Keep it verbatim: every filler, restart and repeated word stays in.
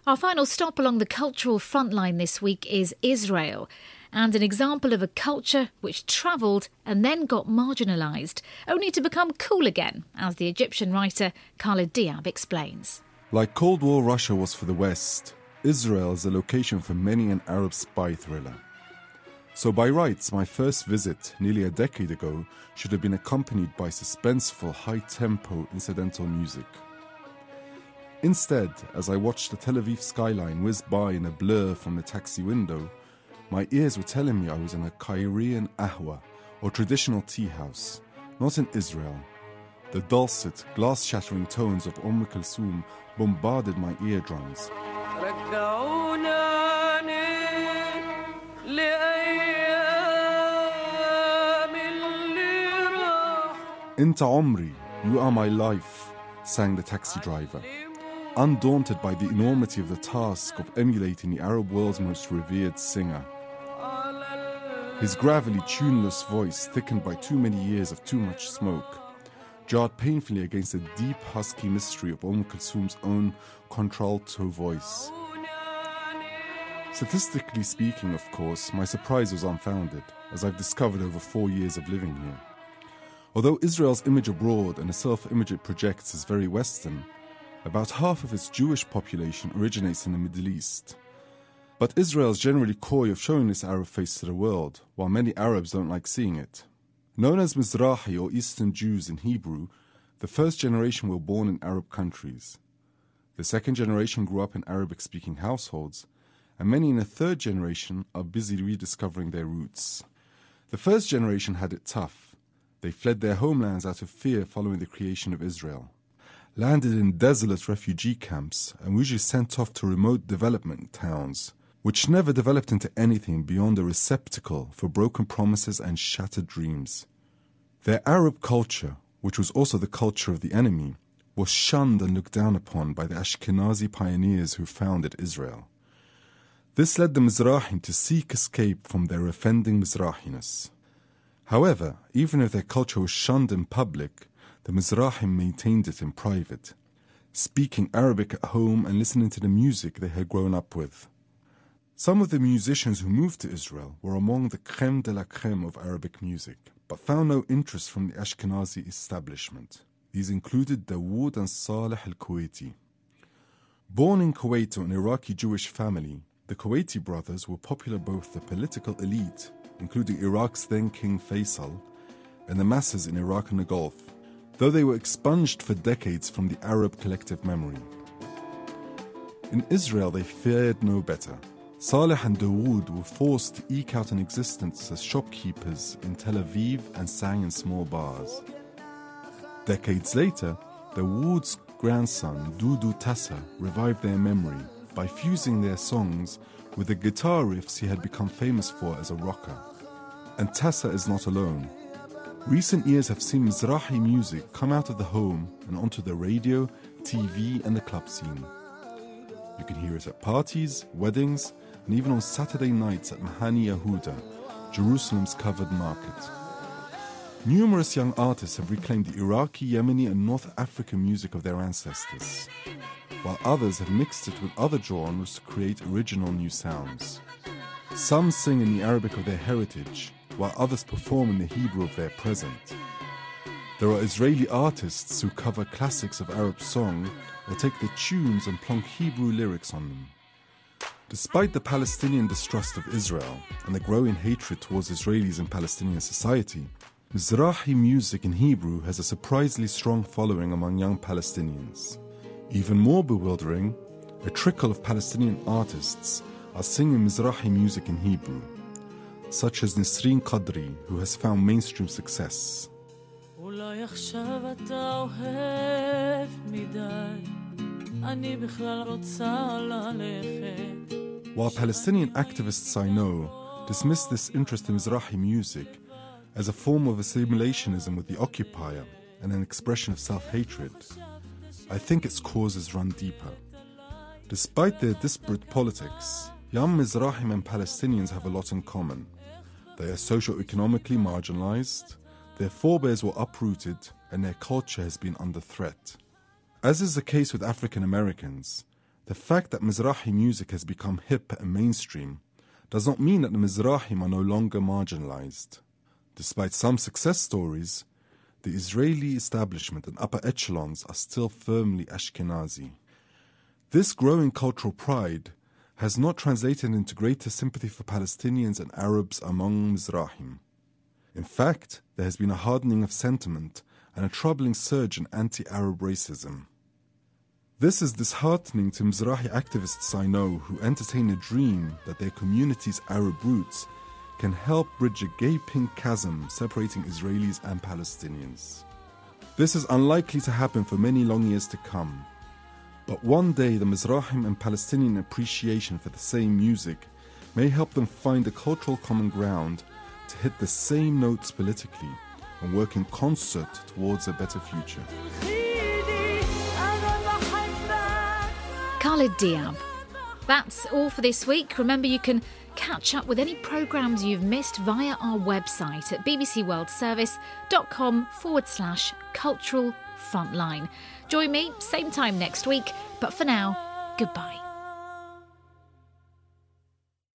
Our final stop along the cultural front line this week is Israel, and an example of a culture which travelled and then got marginalised, only to become cool again, as the Egyptian writer Khaled Diab explains. Like Cold War Russia was for the West, Israel is a location for many an Arab spy thriller. So by rights, my first visit, nearly a decade ago, should have been accompanied by suspenseful, high-tempo incidental music. Instead, as I watched the Tel Aviv skyline whiz by in a blur from the taxi window, my ears were telling me I was in a Cairene ahwa, or traditional tea house, not in Israel. The dulcet, glass-shattering tones of Umm Kulthum bombarded my eardrums. Inta Omri, you are my life, sang the taxi driver, undaunted by the enormity of the task of emulating the Arab world's most revered singer. His gravelly, tuneless voice, thickened by too many years of too much smoke, jarred painfully against the deep, husky mystery of Umm Kulthum's own contralto voice. Statistically speaking, of course, my surprise was unfounded, as I've discovered over four years of living here. Although Israel's image abroad and the self-image it projects is very Western, about half of its Jewish population originates in the Middle East. But Israel is generally coy of showing this Arab face to the world, while many Arabs don't like seeing it. Known as Mizrahi or Eastern Jews in Hebrew, the first generation were born in Arab countries. The second generation grew up in Arabic-speaking households, and many in the third generation are busy rediscovering their roots. The first generation had it tough. They fled their homelands out of fear following the creation of Israel, landed in desolate refugee camps, and were usually sent off to remote development towns, which never developed into anything beyond a receptacle for broken promises and shattered dreams. Their Arab culture, which was also the culture of the enemy, was shunned and looked down upon by the Ashkenazi pioneers who founded Israel. This led the Mizrahim to seek escape from their offending Mizrahiness. However, even if their culture was shunned in public, the Mizrahim maintained it in private, speaking Arabic at home and listening to the music they had grown up with. Some of the musicians who moved to Israel were among the crème de la crème of Arabic music, but found no interest from the Ashkenazi establishment. These included Dawood and Saleh al-Kuwaiti. Born in Kuwait to an Iraqi Jewish family, the Kuwaiti brothers were popular both the political elite, including Iraq's then King Faisal, and the masses in Iraq and the Gulf, though they were expunged for decades from the Arab collective memory. In Israel, they fared no better. Saleh and Dawood were forced to eke out an existence as shopkeepers in Tel Aviv and sang in small bars. Decades later, Dawood's grandson, Dudu Tassa, revived their memory by fusing their songs with the guitar riffs he had become famous for as a rocker. And Tassa is not alone. Recent years have seen Mizrahi music come out of the home and onto the radio, T V and the club scene. You can hear it at parties, weddings, and even on Saturday nights at Mahani Yehuda, Jerusalem's covered market. Numerous young artists have reclaimed the Iraqi, Yemeni and North African music of their ancestors, while others have mixed it with other genres to create original new sounds. Some sing in the Arabic of their heritage, while others perform in the Hebrew of their present. There are Israeli artists who cover classics of Arab song or take the tunes and plonk Hebrew lyrics on them. Despite the Palestinian distrust of Israel and the growing hatred towards Israelis in Palestinian society, Mizrahi music in Hebrew has a surprisingly strong following among young Palestinians. Even more bewildering, a trickle of Palestinian artists are singing Mizrahi music in Hebrew, such as Nisreen Qadri, who has found mainstream success. While Palestinian activists I know dismiss this interest in Mizrahi music as a form of assimilationism with the occupier and an expression of self-hatred, I think its causes run deeper. Despite their disparate politics, young Mizrahim and Palestinians have a lot in common. They are socio-economically marginalized, their forebears were uprooted, and their culture has been under threat. As is the case with African Americans, The fact that Mizrahi music has become hip and mainstream does not mean that the Mizrahim are no longer marginalized. Despite some success stories, the Israeli establishment and upper echelons are still firmly Ashkenazi. This growing cultural pride has not translated into greater sympathy for Palestinians and Arabs among Mizrahim. In fact, there has been a hardening of sentiment and a troubling surge in anti-Arab racism. This is disheartening to Mizrahi activists I know who entertain a dream that their community's Arab roots can help bridge a gaping chasm separating Israelis and Palestinians. This is unlikely to happen for many long years to come, but one day the Mizrahim and Palestinian appreciation for the same music may help them find a cultural common ground to hit the same notes politically and work in concert towards a better future. Khalid Diab. That's all for this week. Remember, you can catch up with any programmes you've missed via our website at bbcworldservice.com forward slash cultural frontline. Join me, same time next week, but for now, goodbye.